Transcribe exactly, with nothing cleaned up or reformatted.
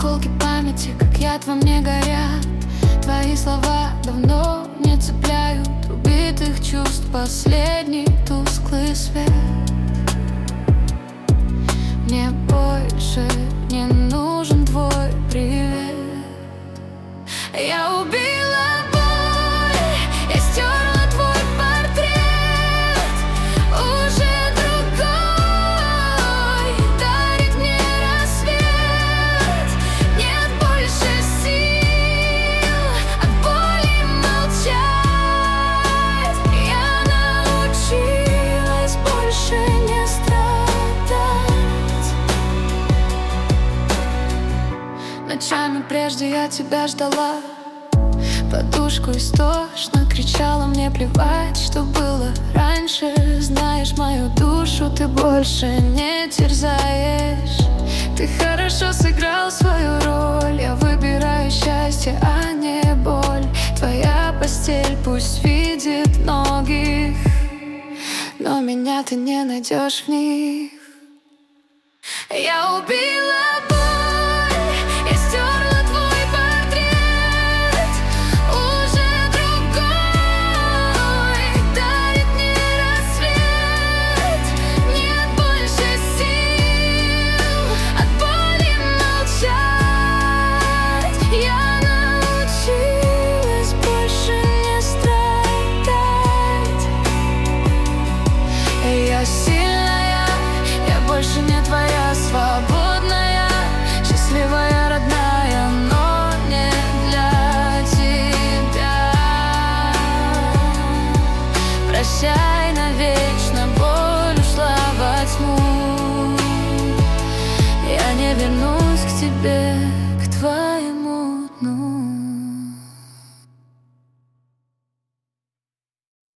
осколки памяти, как яд во мне горят. Твои слова давно не цепляют убитых чувств последний тусклый свет. Мне больше не нужен твой привет. Я убила боль, я стерла твой портрет. Уже другой дарит мне рассвет. Нет больше сил от боли молчать. Я научилась больше не страдать. Ночами прежде я тебя ждала, подушку истошно кричала: мне плевать, что было раньше. Знаешь, мою душу ты больше не терзаешь. Ты хорошо сыграл свою роль. Я выбираю счастье, а не боль. Твоя постель пусть видит многих, но меня ты не найдешь в них. Я убила боль, я стерла твой портрет. Уже другой дарит мне рассвет. Нет больше сил от боли молчать. Я научилась больше не страдать. Я сильная, я больше не твоя, свободная, счастливая, родная, но не для тебя. Прощай.